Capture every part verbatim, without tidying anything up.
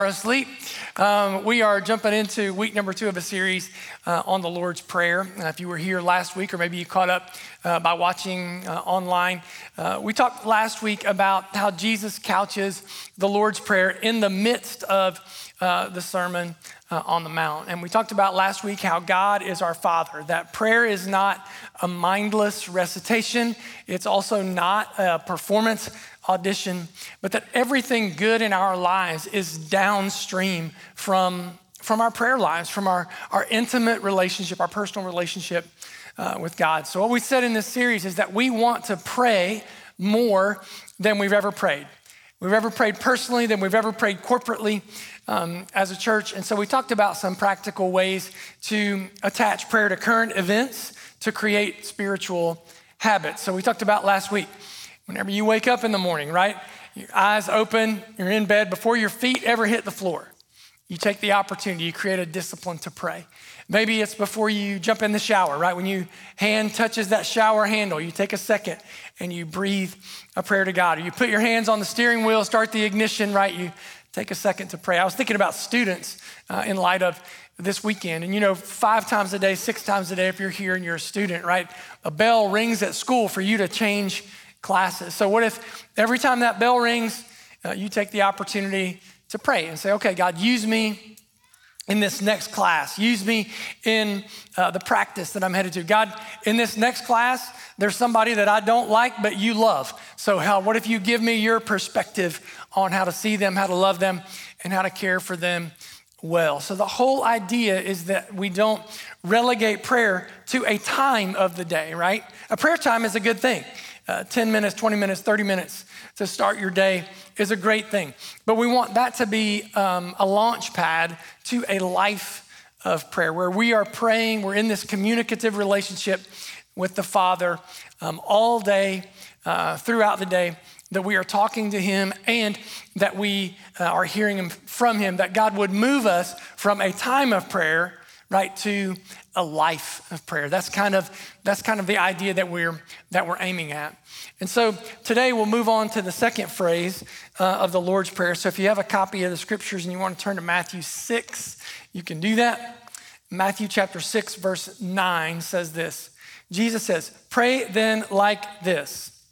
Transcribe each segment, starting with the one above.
Asleep. Um, we are jumping into week number two of a series uh, on the Lord's Prayer. Uh, if you were here last week, or maybe you caught up uh, by watching uh, online, uh, we talked last week about how Jesus couches the Lord's Prayer in the midst of uh, the Sermon uh, on the Mount. And we talked about last week how God is our Father, that prayer is not a mindless recitation. It's also not a performance audition, but that everything good in our lives is downstream from, from our prayer lives, from our, our intimate relationship, our personal relationship uh, with God. So what we said in this series is that we want to pray more than we've ever prayed. We've ever prayed personally than we've ever prayed corporately um, as a church. And so we talked about some practical ways to attach prayer to current events to create spiritual habits. So we talked about last week, whenever you wake up in the morning, right? Your eyes open, you're in bed, before your feet ever hit the floor, you take the opportunity, you create a discipline to pray. Maybe it's before you jump in the shower, right? When your hand touches that shower handle, you take a second and you breathe a prayer to God. Or you put your hands on the steering wheel, start the ignition, right? You take a second to pray. I was thinking about students uh, in light of this weekend. And you know, five times a day, six times a day, if you're here and you're a student, right? A bell rings at school for you to change classes. So what if every time that bell rings, uh, you take the opportunity to pray and say, okay, God, use me in this next class. Use me in uh, the practice that I'm headed to. God, in this next class, there's somebody that I don't like, but you love. So how, what if you give me your perspective on how to see them, how to love them, and how to care for them well? So the whole idea is that we don't relegate prayer to a time of the day, right? A prayer time is a good thing. Uh, ten minutes, twenty minutes, thirty minutes to start your day is a great thing. But we want that to be um, a launch pad to a life of prayer where we are praying, we're in this communicative relationship with the Father um, all day, uh, throughout the day, that we are talking to him and that we uh, are hearing him from him, that God would move us from a time of prayer, right, to a life of prayer. That's kind of that's kind of the idea that we're that we're aiming at. And so today we'll move on to the second phrase uh, of the Lord's Prayer. So if you have a copy of the scriptures and you want to turn to Matthew six, you can do that. Matthew chapter six, verse nine says this. Jesus says, "Pray then like this: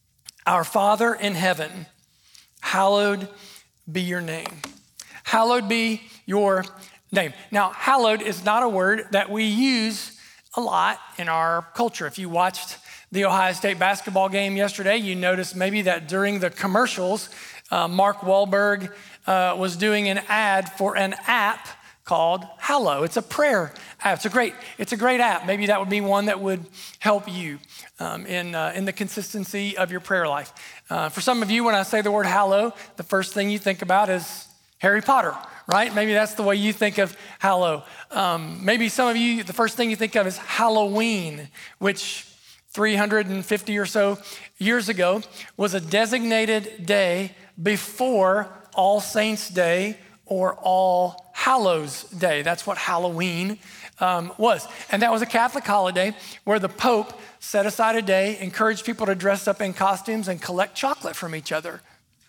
Our Father in heaven, hallowed be your name." Hallowed be your name. Now, hallowed is not a word that we use a lot in our culture. If you watched the Ohio State basketball game yesterday, you noticed maybe that during the commercials, uh, Mark Wahlberg uh, was doing an ad for an app called Hallow. It's a prayer app. It's a great, it's a great app. Maybe that would be one that would help you um, in, uh, in the consistency of your prayer life. Uh, for some of you, when I say the word hallow, the first thing you think about is Harry Potter, right? Maybe that's the way you think of hallow. Um, maybe some of you, the first thing you think of is Halloween, which three hundred fifty or so years ago was a designated day before All Saints Day or All Hallows Day. That's what Halloween um, was. And that was a Catholic holiday where the Pope set aside a day, encouraged people to dress up in costumes and collect chocolate from each other.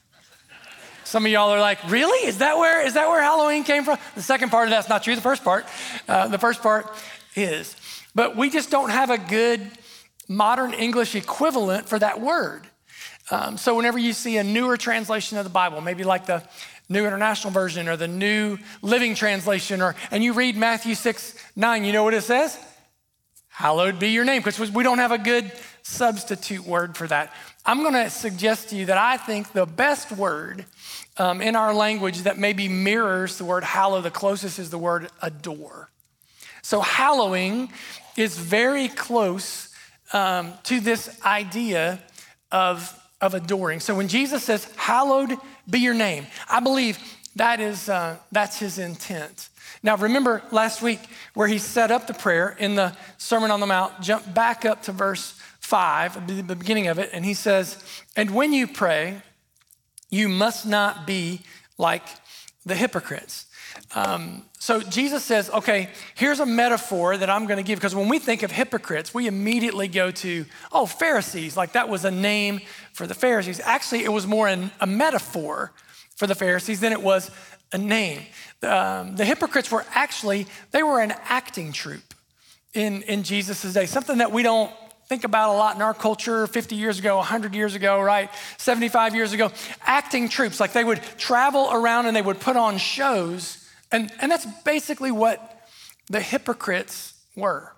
Some of y'all are like, really? Is that where is that where Halloween came from? The second part of that's not true. The first part, uh, the first part is. But we just don't have a good modern English equivalent for that word. Um, so whenever you see a newer translation of the Bible, maybe like the New International Version or the New Living Translation, or and you read Matthew six nine, you know what it says? Hallowed be your name, because we don't have a good substitute word for that. I'm going to suggest to you that I think the best word um, in our language that maybe mirrors the word hallow the closest is the word adore. So hallowing is very close um, to this idea of, of adoring. So when Jesus says, hallowed be your name, I believe that is uh, that's his intent. Now remember last week where he set up the prayer in the Sermon on the Mount, jump back up to verse five, the beginning of it, and he says, and when you pray, you must not be like the hypocrites. Um, so Jesus says, okay, here's a metaphor that I'm going to give, because when we think of hypocrites, we immediately go to, oh, Pharisees, like that was a name for the Pharisees. Actually, it was more an, a metaphor for the Pharisees than it was a name. Um, the hypocrites were actually, they were an acting troupe in, in Jesus' day, something that we don't think about a lot in our culture fifty years ago, one hundred years ago, right? seventy-five years ago. Acting troops, like they would travel around and they would put on shows. And, and that's basically what the hypocrites were.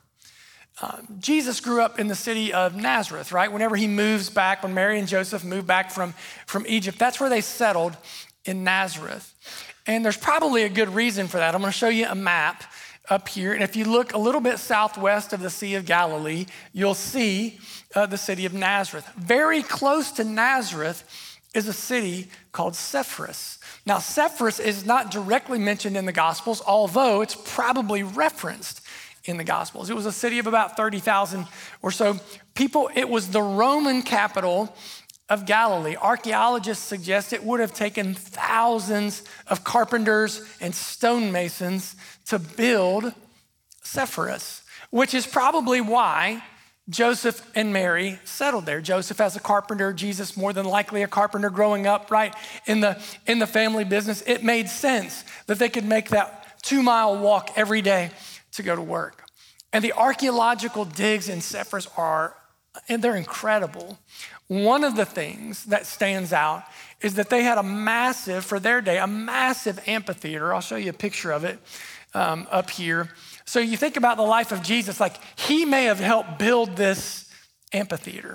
Um, Jesus grew up in the city of Nazareth, right? Whenever he moves back, when Mary and Joseph moved back from, from Egypt, that's where they settled, in Nazareth. And there's probably a good reason for that. I'm gonna show you a map up here. And if you look a little bit southwest of the Sea of Galilee, you'll see uh, the city of Nazareth. Very close to Nazareth is a city called Sepphoris. Now, Sepphoris is not directly mentioned in the Gospels, although it's probably referenced in the Gospels. It was a city of about thirty thousand or so people. It was the Roman capital of Galilee. Archaeologists suggest it would have taken thousands of carpenters and stonemasons to build Sepphoris, which is probably why Joseph and Mary settled there. Joseph as a carpenter, Jesus more than likely a carpenter growing up, right, in the, in the family business. It made sense that they could make that two mile walk every day to go to work. And the archaeological digs in Sepphoris are, and they're incredible. One of the things that stands out is that they had a massive, for their day, a massive amphitheater. I'll show you a picture of it um, up here. So you think about the life of Jesus, like he may have helped build this amphitheater.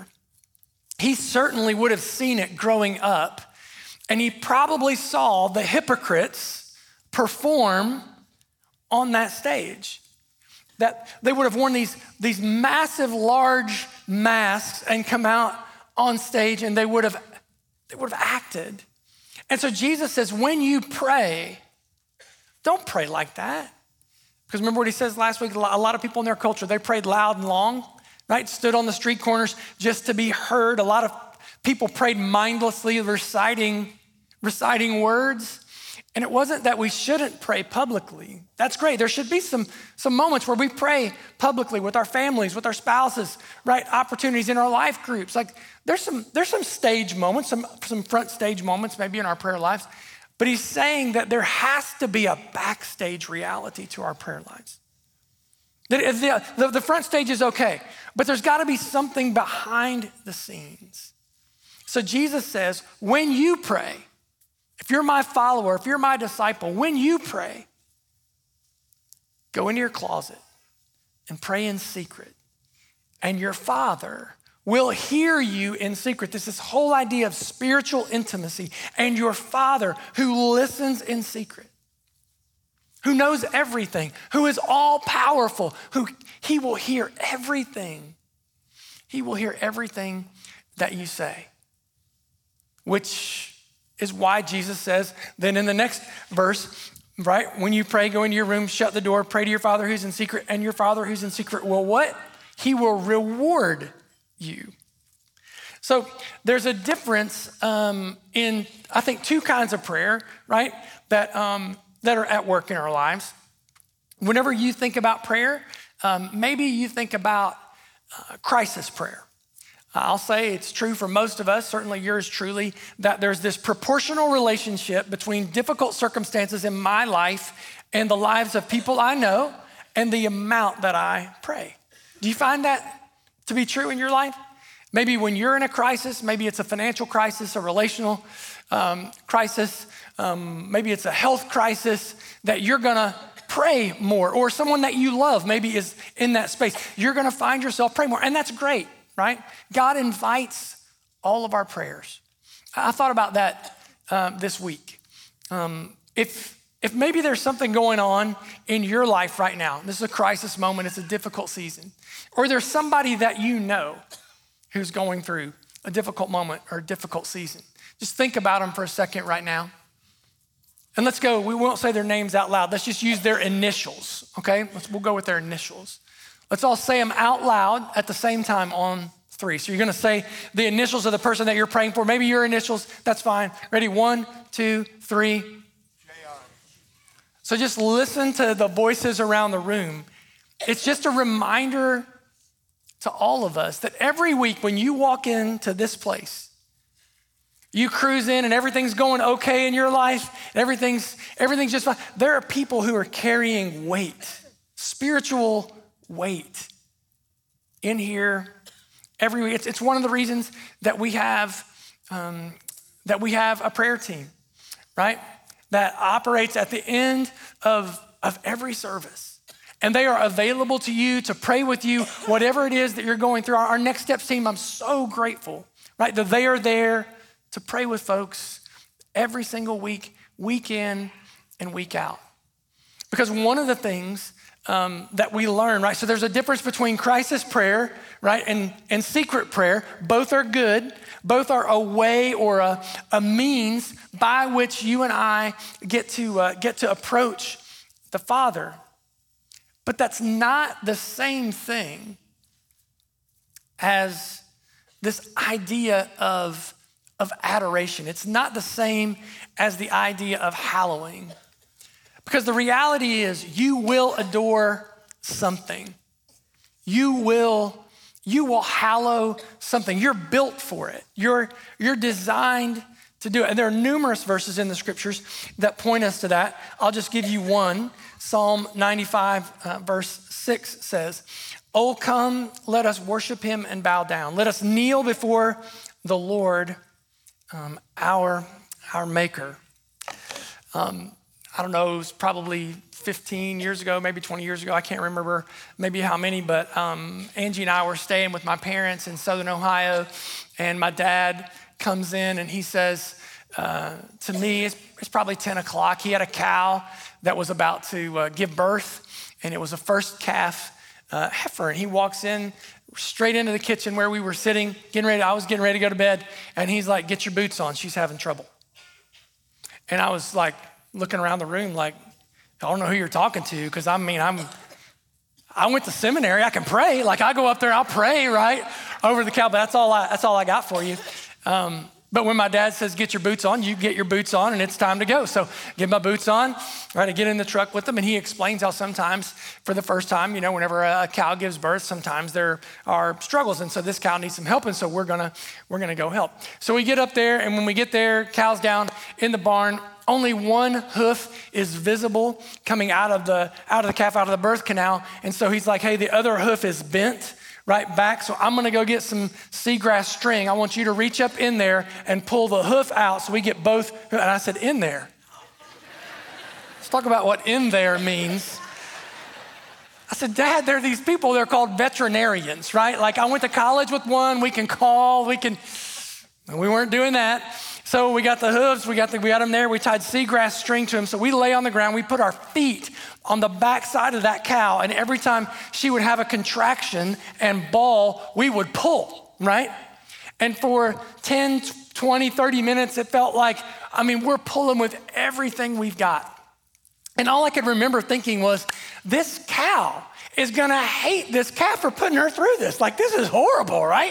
He certainly would have seen it growing up, and he probably saw the hypocrites perform on that stage. That they would have worn these, these massive, large masks and come out on stage, and they would have they would have acted. And so Jesus says, when you pray, don't pray like that. Because remember what he says last week, a lot of people in their culture, they prayed loud and long, right? Stood on the street corners just to be heard. A lot of people prayed mindlessly, reciting, reciting words. And it wasn't that we shouldn't pray publicly. That's great. There should be some, some moments where we pray publicly with our families, with our spouses, right? Opportunities in our life groups. Like there's some, there's some stage moments, some, some front stage moments maybe in our prayer lives. But he's saying that there has to be a backstage reality to our prayer lives. That the, the, the front stage is okay, but there's got to be something behind the scenes. So Jesus says, when you pray, if you're my follower, if you're my disciple, when you pray, go into your closet and pray in secret, and your Father will hear you in secret. This is whole idea of spiritual intimacy, and your Father who listens in secret, who knows everything, who is all powerful, who he will hear everything. He will hear everything that you say, which is why Jesus says, then in the next verse, right? When you pray, go into your room, shut the door, pray to your Father who's in secret, and your Father who's in secret will what? He will reward you. So there's a difference um, in, I think, two kinds of prayer, right? That, um, that are at work in our lives. Whenever you think about prayer, um, maybe you think about uh, crisis prayer. I'll say it's true for most of us, certainly yours truly, that there's this proportional relationship between difficult circumstances in my life and the lives of people I know and the amount that I pray. Do you find that to be true in your life? Maybe when you're in a crisis, maybe it's a financial crisis, a relational um, crisis, um, maybe it's a health crisis, that you're gonna pray more, or someone that you love maybe is in that space. You're gonna find yourself praying more, and that's great. Right? God invites all of our prayers. I thought about that um, this week. Um, if, if maybe there's something going on in your life right now, this is a crisis moment, it's a difficult season, or there's somebody that you know who's going through a difficult moment or a difficult season, just think about them for a second right now. And let's go, we won't say their names out loud. Let's just use their initials, okay? Let's, we'll go with their initials. Let's all say them out loud at the same time on three. So you're gonna say the initials of the person that you're praying for. Maybe your initials, that's fine. Ready, one, two, three. J R. So just listen to the voices around the room. It's just a reminder to all of us that every week when you walk into this place, You cruise in and everything's going okay in your life. Everything's, everything's just fine. There are people who are carrying weight, spiritual weight in here every week. It's, it's one of the reasons that we have um, that we have a prayer team, right? That operates at the end of, of every service. And they are available to you to pray with you, whatever it is that you're going through. Our, our Next Steps team, I'm so grateful, right? That they are there to pray with folks every single week, week in and week out. Because one of the things um, that we learn, right? So there's a difference between crisis prayer, right? And, and secret prayer. Both are good. Both are a way or a, a means by which you and I get to uh, get to approach the Father. But that's not the same thing as this idea of, of adoration. It's not the same as the idea of hallowing. Because the reality is you will adore something. You will, you will hallow something. You're built for it. You're, you're designed to do it. And there are numerous verses in the scriptures that point us to that. I'll just give you one. Psalm ninety-five, uh, verse six says, "Oh, come, let us worship him and bow down. Let us kneel before the Lord, um, our, our maker." Um, I don't know, it was probably fifteen years ago, maybe twenty years ago. I can't remember maybe how many, but um, Angie and I were staying with my parents in Southern Ohio, and my dad comes in and he says uh, to me, it's, it's probably ten o'clock. He had a cow that was about to uh, give birth, and it was a first calf uh, heifer. And he walks in straight into the kitchen where we were sitting, getting ready. I was getting ready to go to bed, and he's like, "Get your boots on. She's having trouble." And I was like looking around the room like, I don't know who you're talking to, because I mean, I'm, I went to seminary. I can pray. Like I go up there, I'll pray right over the cow. But that's all I, that's all I got for you. Um, but when my dad says, "Get your boots on," you get your boots on and it's time to go. So get my boots on, right? I get in the truck with him, and he explains how sometimes for the first time, you know, whenever a cow gives birth, sometimes there are struggles. And so this cow needs some help. And so we're gonna, we're gonna go help. So we get up there, and when we get there, cow's down in the barn. Only one hoof is visible coming out of the out of the calf, out of the birth canal. And so he's like, "Hey, the other hoof is bent right back. So I'm gonna go get some seagrass string. I want you to reach up in there and pull the hoof out so we get both." And I said, "In there?" Let's talk about what in there means. I said, "Dad, there are these people, they're called veterinarians, right? Like I went to college with one, we can call, we can," and we weren't doing that. So we got the hooves, we got the, we got them there. We tied seagrass string to him. So we lay on the ground. We put our feet on the back side of that cow. And every time she would have a contraction and bawl, we would pull, right? And for ten, twenty, thirty minutes, it felt like, I mean, we're pulling with everything we've got. And all I could remember thinking was, this cow is gonna hate this calf for putting her through this. Like, this is horrible, right?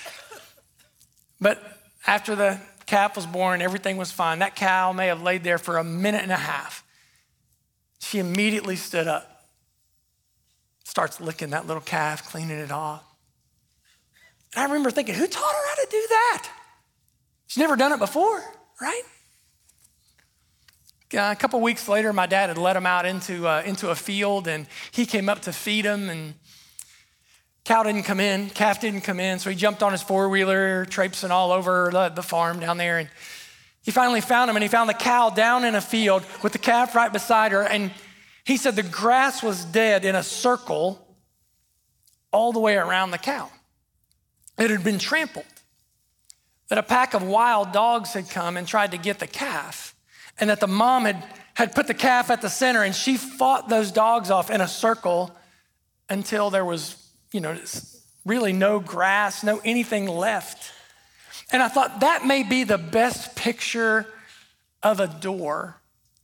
But after the calf was born, everything was fine. That cow may have laid there for a minute and a half. She immediately stood up, starts licking that little calf, cleaning it off. And I remember thinking, who taught her how to do that? She's never done it before, right? Uh, a couple weeks later, my dad had let him out into, uh, into a field, and he came up to feed him, and cow didn't come in, calf didn't come in, so he jumped on his four-wheeler, traipsing all over the, the farm down there, and he finally found him, and he found the cow down in a field with the calf right beside her, and he said the grass was dead in a circle all the way around the cow. It had been trampled, that a pack of wild dogs had come and tried to get the calf, and that the mom had, had put the calf at the center, and she fought those dogs off in a circle until there was, you know, really no grass, no anything left. And I thought that may be the best picture of a door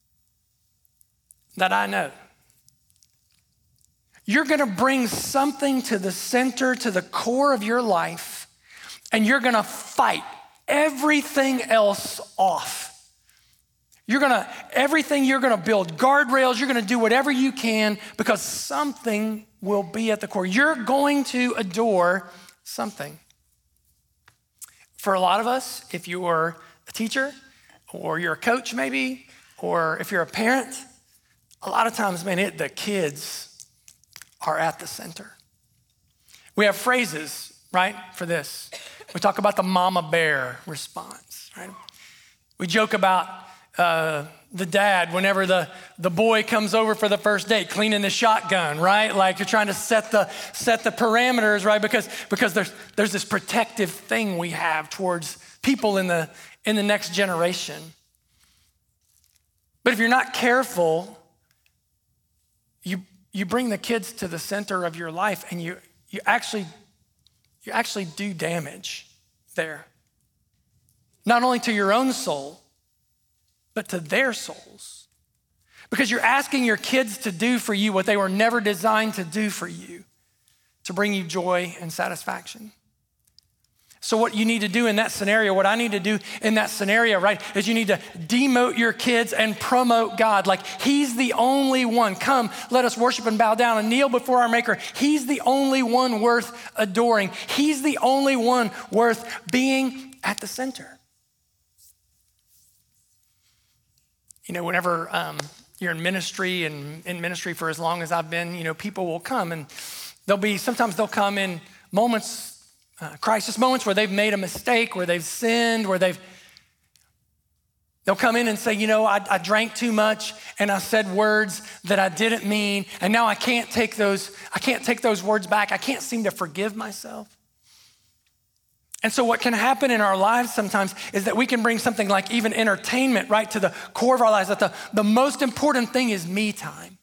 that I know. You're gonna bring something to the center, to the core of your life, and you're gonna fight everything else off. You're gonna, everything you're gonna build guardrails, you're gonna do whatever you can because something will be at the core. You're going to adore something. For a lot of us, if you're a teacher, or you're a coach maybe, or if you're a parent, a lot of times, man, it, the kids are at the center. We have phrases, right, for this. We talk about the mama bear response, right? We joke about uh, the dad whenever the, the boy comes over for the first date, cleaning the shotgun, right? Like you're trying to set the set the parameters, right? Because, because there's there's this protective thing we have towards people in the in the next generation. But if you're not careful, you you bring the kids to the center of your life, and you you actually you actually do damage there. Not only to your own soul, but to their souls. Because you're asking your kids to do for you what they were never designed to do for you, to bring you joy and satisfaction. So what you need to do in that scenario, what I need to do in that scenario, right, is you need to demote your kids and promote God. Like he's the only one. Come, let us worship and bow down and kneel before our Maker. He's the only one worth adoring. He's the only one worth being at the center. You know, whenever um, you're in ministry and in ministry for as long as I've been, you know, people will come and they'll be, sometimes they'll come in moments, uh, crisis moments where they've made a mistake, where they've sinned, where they've, they'll come in and say, you know, I, I drank too much and I said words that I didn't mean. And now I can't take those, I can't take those words back. I can't seem to forgive myself. And so what can happen in our lives sometimes is that we can bring something like even entertainment right to the core of our lives, that the, the most important thing is me time.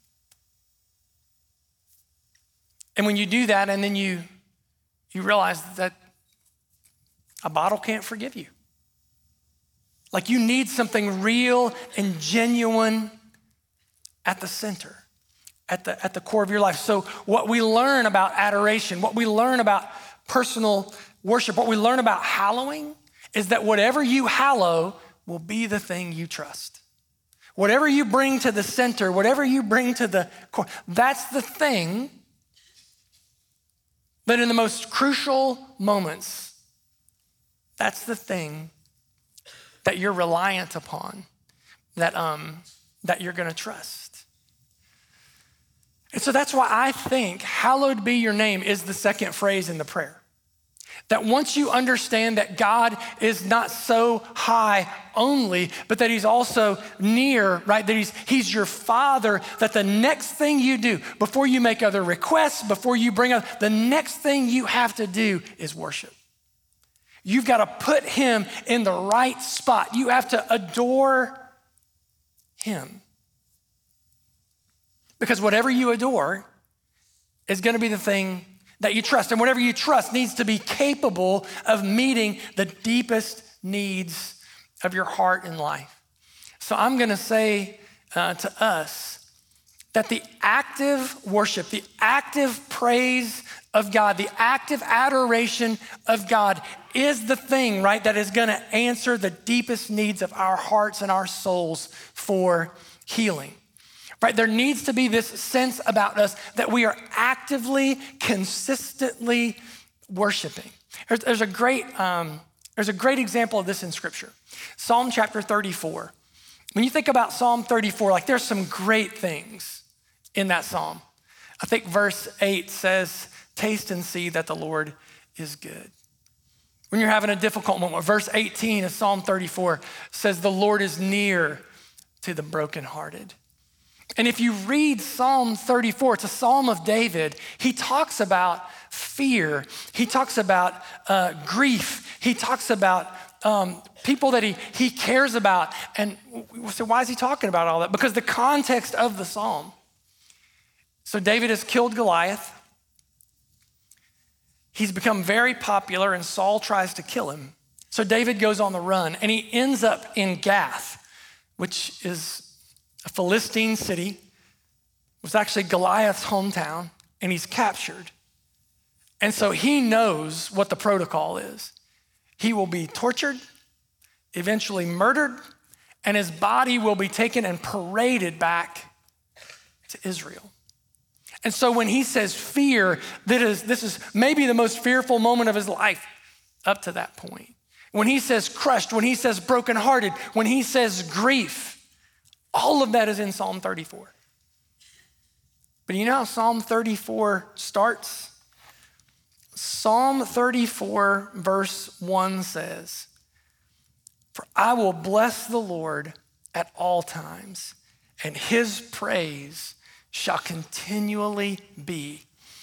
And when you do that and then you, you realize that a bottle can't forgive you. Like you need something real and genuine at the center, at the, at the core of your life. So what we learn about adoration, what we learn about personal worship, what we learn about hallowing is that whatever you hallow will be the thing you trust. Whatever you bring to the center, whatever you bring to the core, that's the thing that in the most crucial moments, that's the thing that you're reliant upon, that, um, that you're gonna trust. And so that's why I think hallowed be your name is the second phrase in the prayer. That once you understand that God is not so high only, but that he's also near, right? That he's, he's your father, that the next thing you do, before you make other requests, before you bring up, the next thing you have to do is worship. You've got to put him in the right spot. You have to adore him. Because whatever you adore is going to be the thing that you trust. And whatever you trust needs to be capable of meeting the deepest needs of your heart and life. So I'm gonna say uh, to us that the active worship, the active praise of God, the active adoration of God is the thing, right, that is gonna answer the deepest needs of our hearts and our souls for healing. Right? There needs to be this sense about us that we are actively, consistently worshiping. There's, there's, a great, um, there's a great example of this in Scripture. Psalm chapter thirty-four. When you think about Psalm thirty-four, like there's some great things in that Psalm. I think verse eight says, taste and see that the Lord is good. When you're having a difficult moment, verse eighteen of Psalm thirty-four says, the Lord is near to the brokenhearted. And if you read Psalm thirty-four, it's a Psalm of David. He talks about fear. He talks about uh, grief. He talks about um, people that he, he cares about. And so why is he talking about all that? Because the context of the Psalm. So David has killed Goliath. He's become very popular and Saul tries to kill him. So David goes on the run and he ends up in Gath, which is a Philistine city. It was actually Goliath's hometown, and he's captured. And so he knows what the protocol is. He will be tortured, eventually murdered, and his body will be taken and paraded back to Israel. And so when he says fear, that is, this is maybe the most fearful moment of his life up to that point. when he says crushed, when he says brokenhearted, when he says grief, all of that is in Psalm thirty-four. But you know how Psalm thirty-four starts? Psalm thirty-four verse one says, "For I will bless the Lord at all times, and his praise shall continually be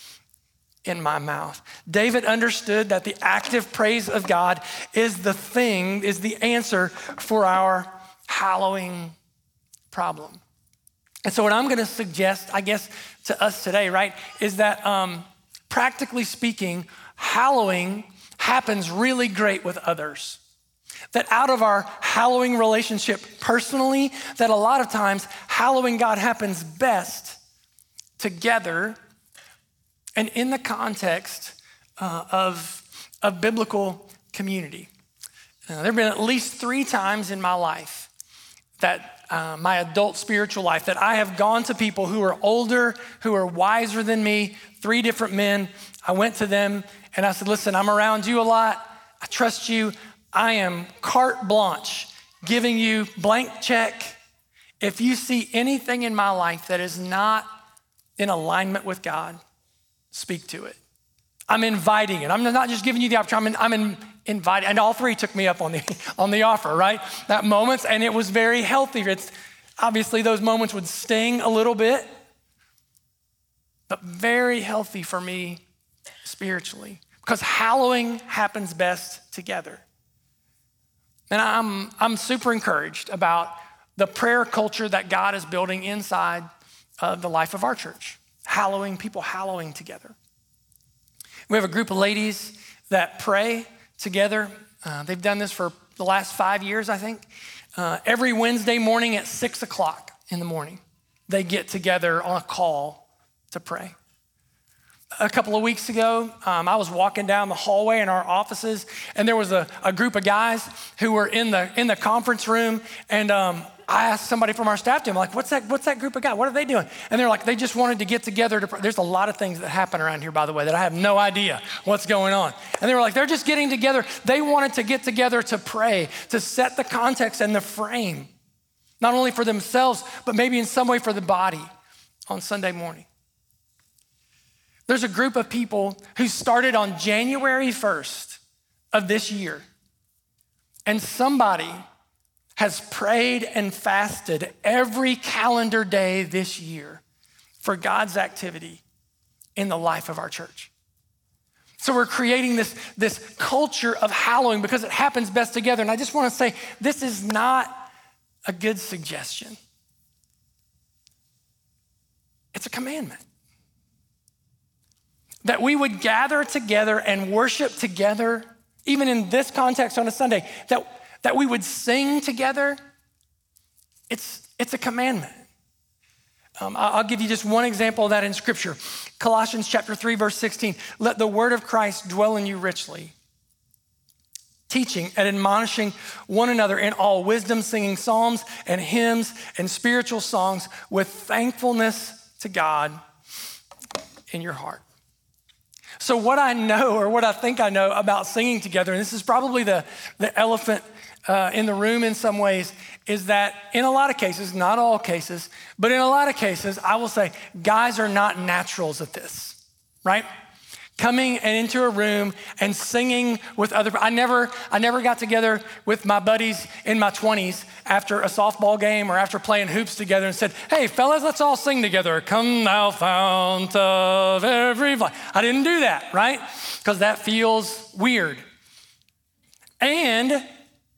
in my mouth." David understood that the active praise of God is the thing, is the answer for our hallowing problem. And so what I'm gonna suggest, I guess, to us today, right, is that um, practically speaking, hallowing happens really great with others. That out of our hallowing relationship personally, that a lot of times hallowing God happens best together and in the context uh, of, of biblical community. Uh, there have been at least three times in my life that uh, my adult spiritual life that I have gone to people who are older, who are wiser than me, three different men. I went to them and I said, listen, I'm around you a lot. I trust you. I am carte blanche, giving you blank check. If you see anything in my life that is not in alignment with God, speak to it. I'm inviting it. I'm not just giving you the opportunity. I'm, in, I'm in, inviting, and all three took me up on the on the offer, right? That moments, and it was very healthy. It's obviously those moments would sting a little bit, but very healthy for me spiritually, because hallowing happens best together. And I'm I'm super encouraged about the prayer culture that God is building inside of the life of our church. Hallowing, people hallowing together. We have a group of ladies that pray together. Uh, they've done this for the last five years, I think. Uh, every Wednesday morning at six o'clock in the morning, they get together on a call to pray. A couple of weeks ago, um, I was walking down the hallway in our offices, and there was a, a group of guys who were in the in the conference room, and um, I asked somebody from our staff team, like, what's that, what's that group of guys? What are they doing? And they're like, they just wanted to get together to pray. There's a lot of things that happen around here, by the way, that I have no idea what's going on. And they were like, they're just getting together. They wanted to get together to pray, to set the context and the frame, not only for themselves, but maybe in some way for the body on Sunday morning. There's a group of people who started on January first of this year, and somebody has prayed and fasted every calendar day this year for God's activity in the life of our church. So we're creating this, this culture of hallowing because it happens best together. And I just want to say, this is not a good suggestion. It's a commandment. That we would gather together and worship together, even in this context on a Sunday, that, that we would sing together. It's, it's a commandment. Um, I'll give you just one example of that in Scripture. Colossians chapter three, verse sixteen. Let the word of Christ dwell in you richly, teaching and admonishing one another in all wisdom, singing psalms and hymns and spiritual songs with thankfulness to God in your heart. So what I know, or what I think I know about singing together, and this is probably the, the elephant uh, in the room in some ways, is that in a lot of cases, not all cases, but in a lot of cases, I will say, guys are not naturals at this, right? Coming and into a room and singing with other, I never, I never got together with my buddies in my twenties after a softball game or after playing hoops together and said, hey fellas, let's all sing together. Come thou fount of every life. I didn't do that, right? Because that feels weird. And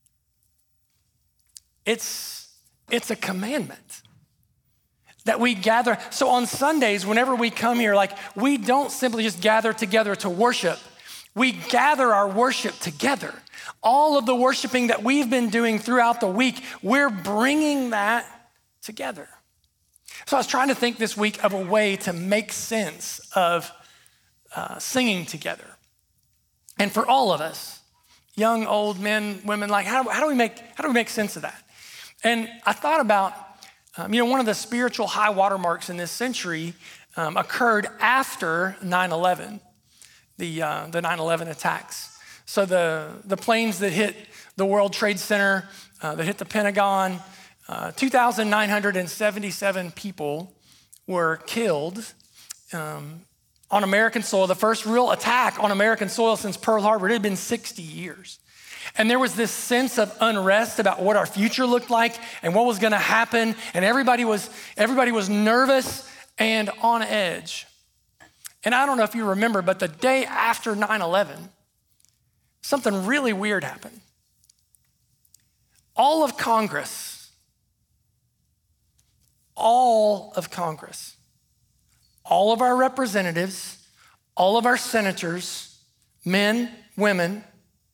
it's, it's a commandment that we gather. So on Sundays, whenever we come here, like, we don't simply just gather together to worship. We gather our worship together. All of the worshiping that we've been doing throughout the week, we're bringing that together. So I was trying to think this week of a way to make sense of uh, singing together. And for all of us, young, old, men, women, like, how, how do we make, how do we make sense of that? And I thought about, Um, you know, one of the spiritual high watermarks in this century um, occurred after nine eleven, the uh, the nine eleven attacks. So the, the planes that hit the World Trade Center, uh, that hit the Pentagon, uh, two thousand nine hundred seventy-seven people were killed um, on American soil, the first real attack on American soil since Pearl Harbor. It had been sixty years. And there was this sense of unrest about what our future looked like and what was gonna happen. And everybody was, everybody was nervous and on edge. And I don't know if you remember, but the day after nine eleven, something really weird happened. All of Congress, all of Congress, all of our representatives, all of our senators, men, women,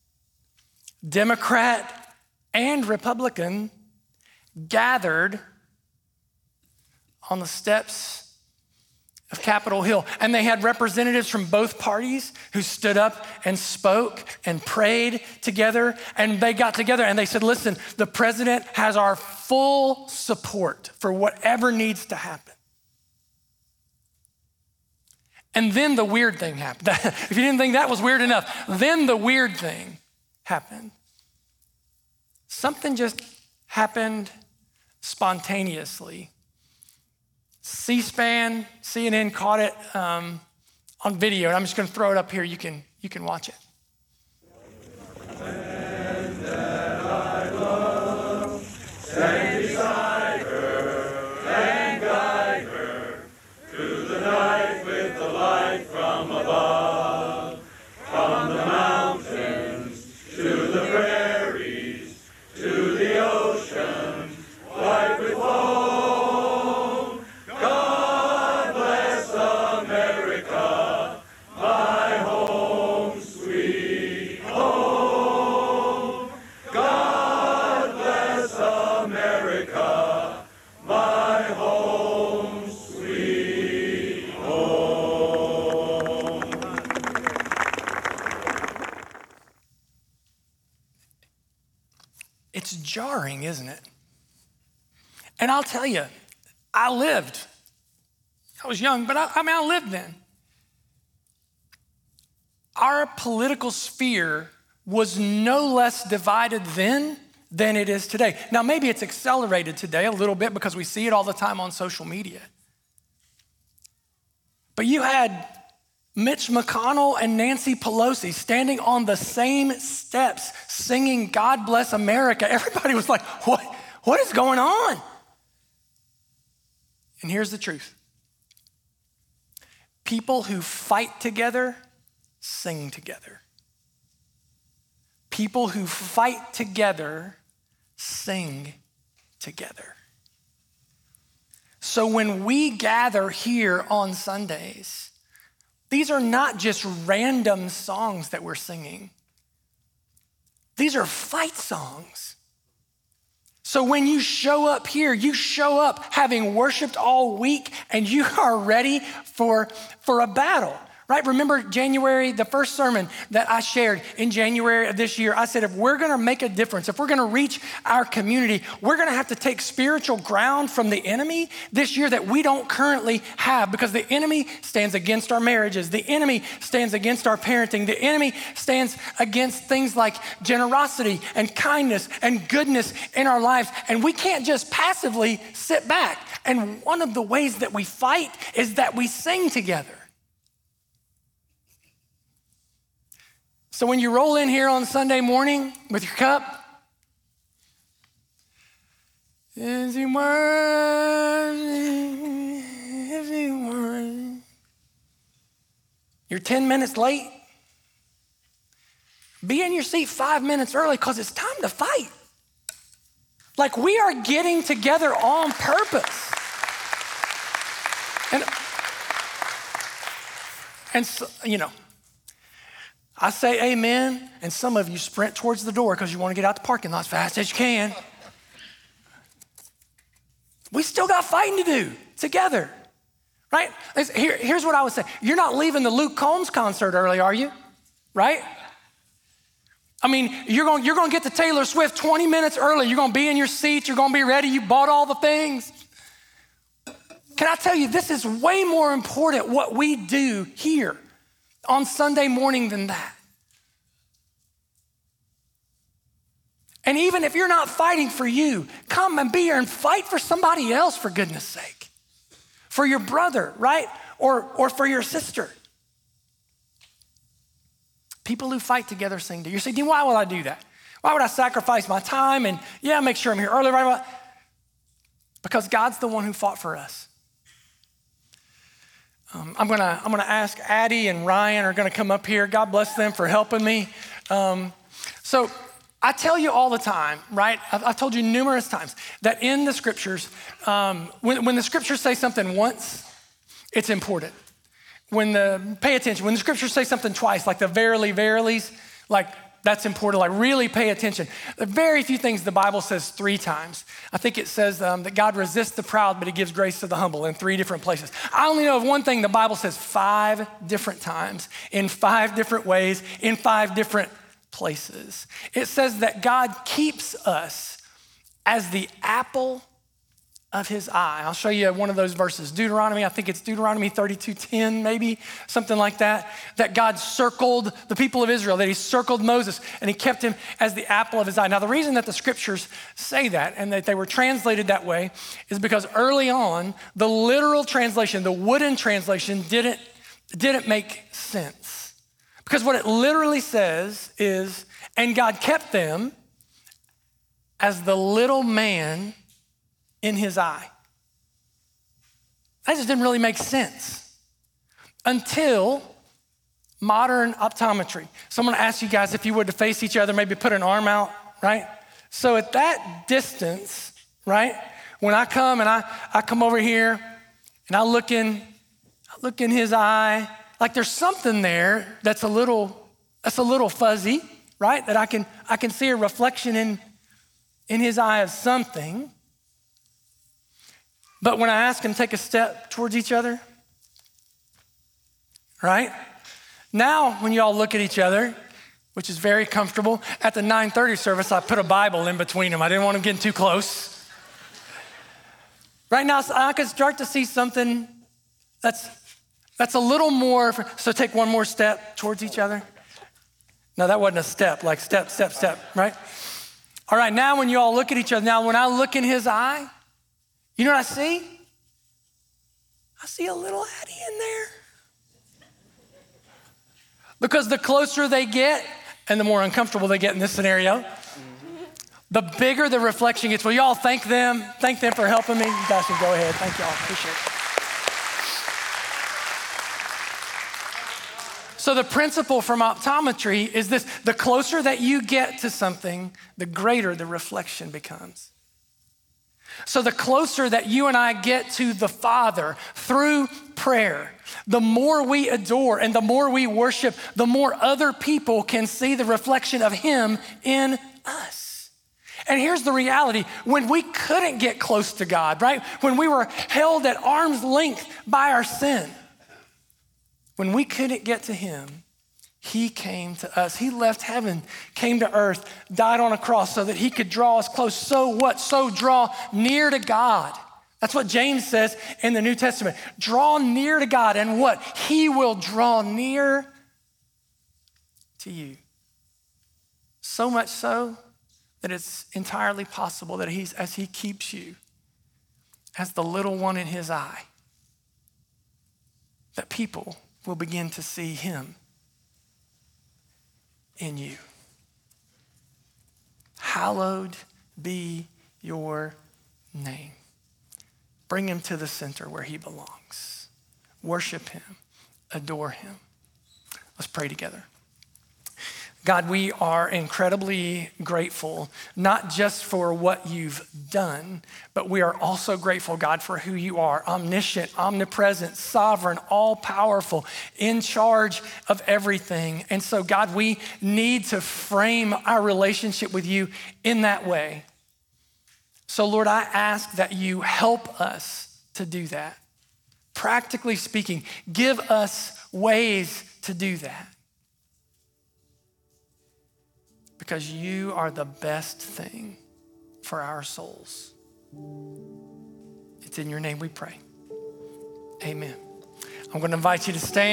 Democrat and Republican, gathered on the steps of Capitol Hill. And they had representatives from both parties who stood up and spoke and prayed together. And they got together and they said, listen, the president has our full support for whatever needs to happen. And then the weird thing happened. If you didn't think that was weird enough, then the weird thing happened. Something just happened spontaneously. C-SPAN, C N N caught it um, on video, and I'm just gonna throw it up here. You can, you can watch it. And that I love, stand beside her and guide her through the night with the light from above, from the mountains to the prairies, to the ocean, white with foam. God bless America, my home, sweet home. God bless America, my home, sweet home. It's jarring, isn't it? And I'll tell you, I lived. I was young, but I, I mean, I lived then. Our political sphere was no less divided then than it is today. Now, maybe it's accelerated today a little bit because we see it all the time on social media. But you had Mitch McConnell and Nancy Pelosi standing on the same steps singing God Bless America. Everybody was like, what, what is going on? And here's the truth. People who fight together sing together. People who fight together sing together. So when we gather here on Sundays, these are not just random songs that we're singing. These are fight songs. So when you show up here, you show up having worshiped all week and you are ready for, for a battle, right? Remember January, the first sermon that I shared in January of this year, I said, if we're gonna make a difference, if we're gonna reach our community, we're gonna have to take spiritual ground from the enemy this year that we don't currently have, because the enemy stands against our marriages. The enemy stands against our parenting. The enemy stands against things like generosity and kindness and goodness in our lives. And we can't just passively sit back. And one of the ways that we fight is that we sing together. So when you roll in here on Sunday morning with your cup, is he worthy? Is he worthy? You're ten minutes late. Be in your seat five minutes early because it's time to fight. Like we are getting together on purpose. And, and so, you know, I say amen, and some of you sprint towards the door because you want to get out the parking lot as fast as you can. We still got fighting to do together, right? Here, here's what I would say. You're not leaving the Luke Combs concert early, are you? Right? I mean, you're going you're going to get to Taylor Swift twenty minutes early. You're going to be in your seat. You're going to be ready. You bought all the things. Can I tell you, this is way more important what we do here on Sunday morning than that. And even if you're not fighting for you, come and be here and fight for somebody else, for goodness sake. For your brother, right? Or, or for your sister. People who fight together sing together. You say, Dean, why would I do that? Why would I sacrifice my time and, yeah, make sure I'm here early, right? About? Because God's the one who fought for us. Um, I'm gonna I'm gonna ask Addie and Ryan are gonna come up here. God bless them for helping me. Um, so I tell you all the time, right? I've, I've told you numerous times that in the scriptures, um, when, when the scriptures say something once, it's important. When the, pay attention, when the scriptures say something twice, like the verily, verilies, like that's important, like really pay attention. There are very few things the Bible says three times. I think it says um, that God resists the proud, but he gives grace to the humble in three different places. I only know of one thing the Bible says five different times, in five different ways, in five different places. It says that God keeps us as the apple of his eye. I'll show you one of those verses. Deuteronomy, I think it's Deuteronomy thirty-two ten, maybe, something like that, that God circled the people of Israel, that he circled Moses, and he kept him as the apple of his eye. Now, the reason that the scriptures say that and that they were translated that way is because early on, the literal translation, the wooden translation, didn't, didn't make sense. Because what it literally says is, and God kept them as the little man in his eye. That just didn't really make sense until modern optometry. So I'm gonna ask you guys if you would to face each other, maybe put an arm out, right? So at that distance, right? When I come and I, I come over here and I look in, I look in his eye, like there's something there that's a little, that's a little fuzzy, right? That I can, I can see a reflection in, in his eye of something. But when I ask him to take a step towards each other, right? Now, when you all look at each other, which is very comfortable, at the nine thirty service, I put a Bible in between them. I didn't want them getting too close. Right now, so I can start to see something that's, that's a little more, so take one more step towards each other. No, that wasn't a step, like step, step, step, right? All right, now when you all look at each other, now when I look in his eye, you know what I see? I see a little Addie in there. Because the closer they get and the more uncomfortable they get in this scenario, the bigger the reflection gets. Will y'all thank them? Thank them for helping me. You guys can go ahead. Thank y'all. Appreciate it. So the principle from optometry is this: the closer that you get to something, the greater the reflection becomes. So the closer that you and I get to the Father through prayer, the more we adore and the more we worship, the more other people can see the reflection of him in us. And here's the reality: when we couldn't get close to God, right? When we were held at arm's length by our sin, when we couldn't get to him, he came to us. He left heaven, came to earth, died on a cross so that he could draw us close. So what? So draw near to God. That's what James says in the New Testament. Draw near to God, and what? He will draw near to you. So much so that it's entirely possible that he's, as he keeps you as the little one in his eye, that people will begin to see him in you. Hallowed be your name. Bring him to the center where he belongs. Worship him, adore him. Let's pray together. God, we are incredibly grateful, not just for what you've done, but we are also grateful, God, for who you are: omniscient, omnipresent, sovereign, all-powerful, in charge of everything. And so, God, we need to frame our relationship with you in that way. So, Lord, I ask that you help us to do that. Practically speaking, give us ways to do that. Because you are the best thing for our souls. It's in your name we pray. Amen. I'm going to invite you to stand.